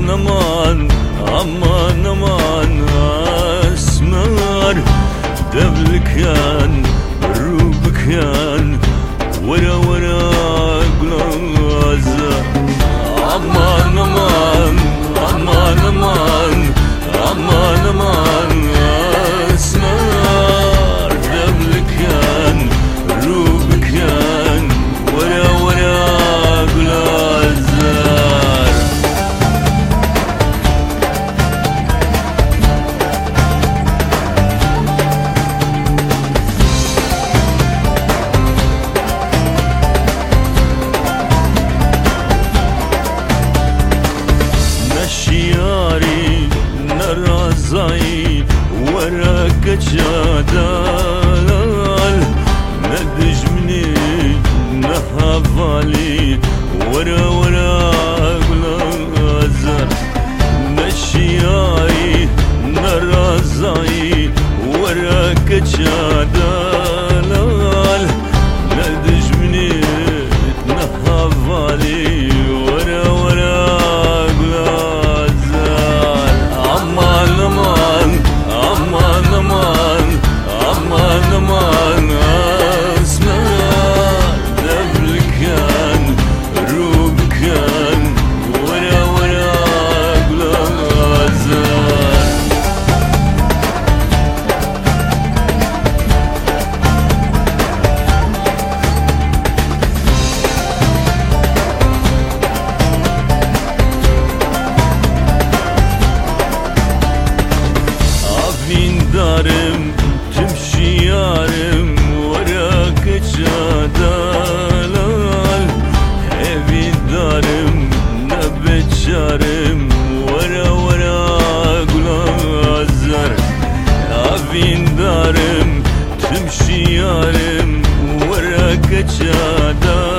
aman aman aman اسمر دبلكان روبكان ورا ورا قلازة aman aman aman aman aman aman اسمر دبلكان روبكان ورا ورا قلازة نشياري نرازاي وراك جدال ندجمني نهافالي ورا ورا قلازر نشياري نرازاي وراك جدال ندجمني نهافالي ورا ورا aman اسمر دبلكان روبكان ورا ورا قلازة عفين دارم تمشي يارم وراك جدال هبي دارم نبت شارم ورا ورا قلازر عفين دارم تمشي يارم وراك جدال